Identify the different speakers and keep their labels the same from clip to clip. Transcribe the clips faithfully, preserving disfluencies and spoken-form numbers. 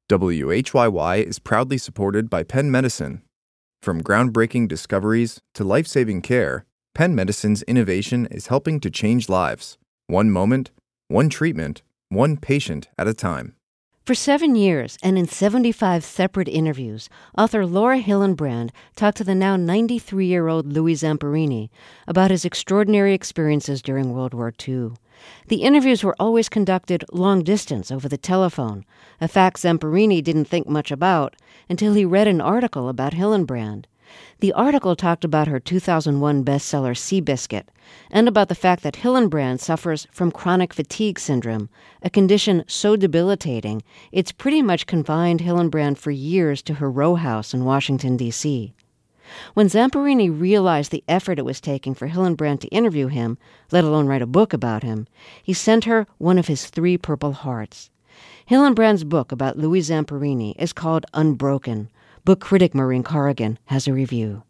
Speaker 1: W H Y Y is proudly supported by Penn Medicine. From groundbreaking discoveries to life-saving care, Penn Medicine's innovation is helping to change lives, one moment, one treatment, one patient at a time.
Speaker 2: For seven years and in seventy-five separate interviews, author Laura Hillenbrand talked to the now ninety-three-year-old Louis Zamperini about his extraordinary experiences during World War Two. The interviews were always conducted long distance over the telephone, a fact Zamperini didn't think much about until he read an article about Hillenbrand. The article talked about her two thousand one bestseller Seabiscuit and about the fact that Hillenbrand suffers from chronic fatigue syndrome, a condition so debilitating it's pretty much confined Hillenbrand for years to her row house in Washington, D C When Zamperini realized the effort it was taking for Hillenbrand to interview him, let alone write a book about him, he sent her one of his three Purple Hearts. Hillenbrand's book about Louis Zamperini is called Unbroken. Book critic Maureen Corrigan has a review.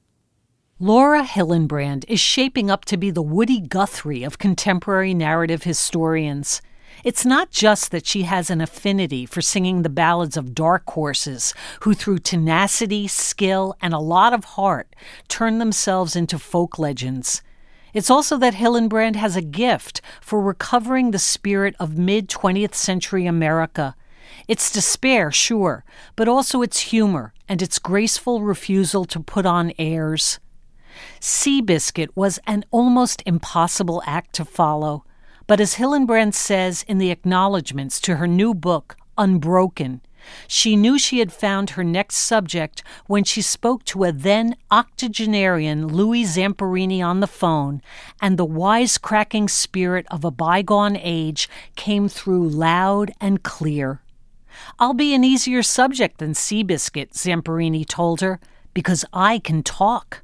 Speaker 3: Laura Hillenbrand is shaping up to be the Woody Guthrie of contemporary narrative historians. It's not just that she has an affinity for singing the ballads of dark horses who, through tenacity, skill, and a lot of heart, turn themselves into folk legends. It's also that Hillenbrand has a gift for recovering the spirit of mid-twentieth century America. Its despair, sure, but also its humor and its graceful refusal to put on airs. Seabiscuit was an almost impossible act to follow. But as Hillenbrand says in the acknowledgments to her new book, Unbroken, she knew she had found her next subject when she spoke to a then octogenarian Louis Zamperini on the phone, and the wisecracking spirit of a bygone age came through loud and clear. "I'll be an easier subject than Seabiscuit," Zamperini told her, "because I can talk."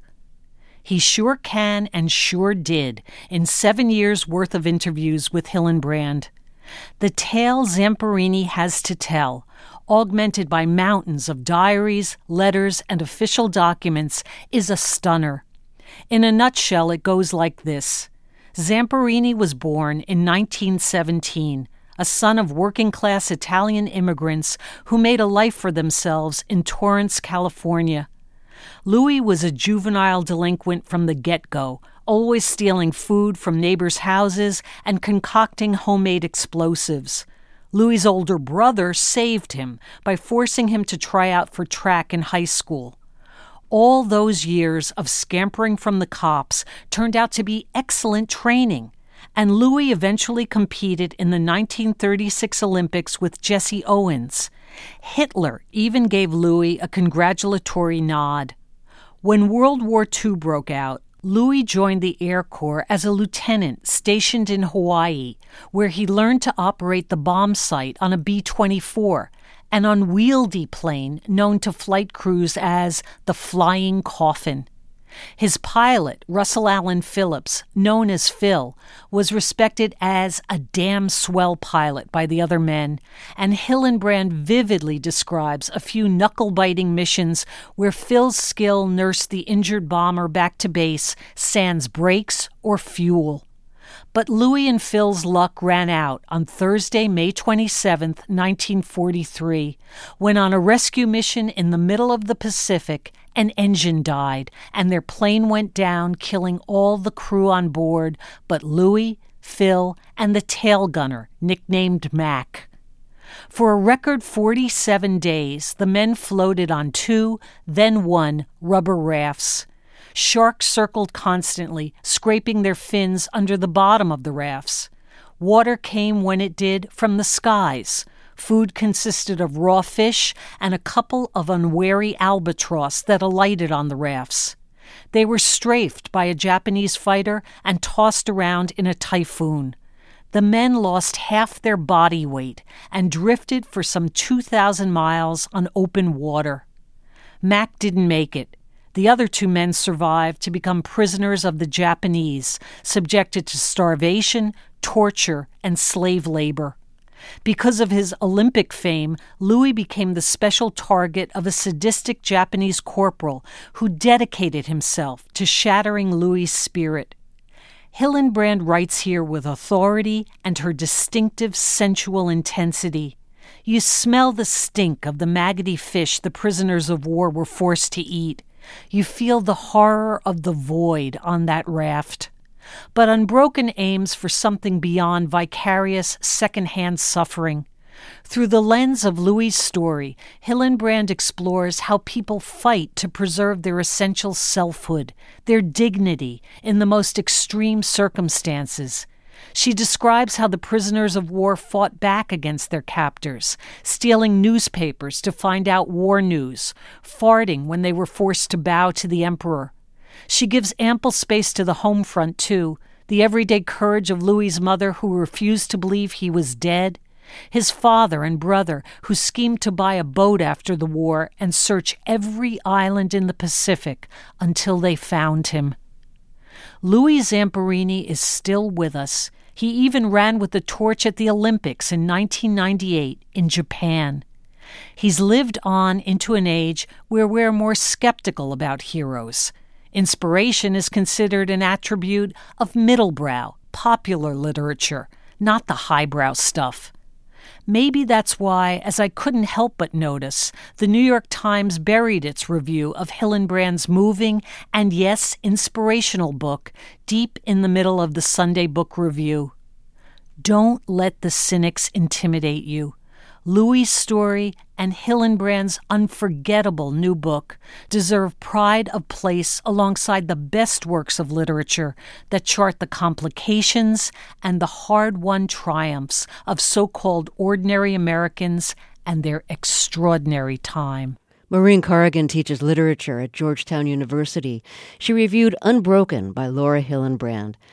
Speaker 3: He sure can and sure did in seven years' worth of interviews with Hillenbrand. The tale Zamperini has to tell, augmented by mountains of diaries, letters, and official documents, is a stunner. In a nutshell, it goes like this. Zamperini was born in nineteen seventeen, a son of working-class Italian immigrants who made a life for themselves in Torrance, California. Louis was a juvenile delinquent from the get-go, always stealing food from neighbors' houses and concocting homemade explosives. Louis's older brother saved him by forcing him to try out for track in high school. All those years of scampering from the cops turned out to be excellent training, and Louis eventually competed in the nineteen thirty-six Olympics with Jesse Owens. Hitler even gave Louis a congratulatory nod. When World War Two broke out, Louis joined the Air Corps as a lieutenant stationed in Hawaii, where he learned to operate the bomb sight on a B twenty-four, an unwieldy plane known to flight crews as the Flying Coffin. His pilot, Russell Allen Phillips, known as Phil, was respected as a damn swell pilot by the other men, and Hillenbrand vividly describes a few knuckle-biting missions where Phil's skill nursed the injured bomber back to base, sans brakes or fuel. But Louis and Phil's luck ran out on Thursday, May twenty-seventh, nineteen forty-three, when on a rescue mission in the middle of the Pacific, an engine died and their plane went down, killing all the crew on board but Louis, Phil, and the tail gunner, nicknamed Mac. For a record forty-seven days, the men floated on two, then one, rubber rafts. Sharks circled constantly, scraping their fins under the bottom of the rafts. Water came when it did from the skies. Food consisted of raw fish and a couple of unwary albatross that alighted on the rafts. They were strafed by a Japanese fighter and tossed around in a typhoon. The men lost half their body weight and drifted for some two thousand miles on open water. Mac didn't make it. The other two men survived to become prisoners of the Japanese, subjected to starvation, torture, and slave labor. Because of his Olympic fame, Louis became the special target of a sadistic Japanese corporal who dedicated himself to shattering Louis's spirit. Hillenbrand writes here with authority and her distinctive sensual intensity. You smell the stink of the maggoty fish the prisoners of war were forced to eat. You feel the horror of the void on that raft. But Unbroken aims for something beyond vicarious, secondhand suffering. Through the lens of Louis' story, Hillenbrand explores how people fight to preserve their essential selfhood, their dignity, in the most extreme circumstances. She describes how the prisoners of war fought back against their captors, stealing newspapers to find out war news, farting when they were forced to bow to the emperor. She gives ample space to the home front, too, the everyday courage of Louis' mother who refused to believe he was dead, his father and brother who schemed to buy a boat after the war and search every island in the Pacific until they found him. Louis Zamperini is still with us. He even ran with the torch at the Olympics in nineteen ninety-eight in Japan. He's lived on into an age where we're more skeptical about heroes. Inspiration is considered an attribute of middlebrow, popular literature, not the highbrow stuff. Maybe that's why, as I couldn't help but notice, the New York Times buried its review of Hillenbrand's moving and, yes, inspirational book deep in the middle of the Sunday Book Review. Don't let the cynics intimidate you. Louis' story and Hillenbrand's unforgettable new book deserve pride of place alongside the best works of literature that chart the complications and the hard-won triumphs of so-called ordinary Americans and their extraordinary time.
Speaker 2: Maureen Corrigan teaches literature at Georgetown University. She reviewed Unbroken by Laura Hillenbrand.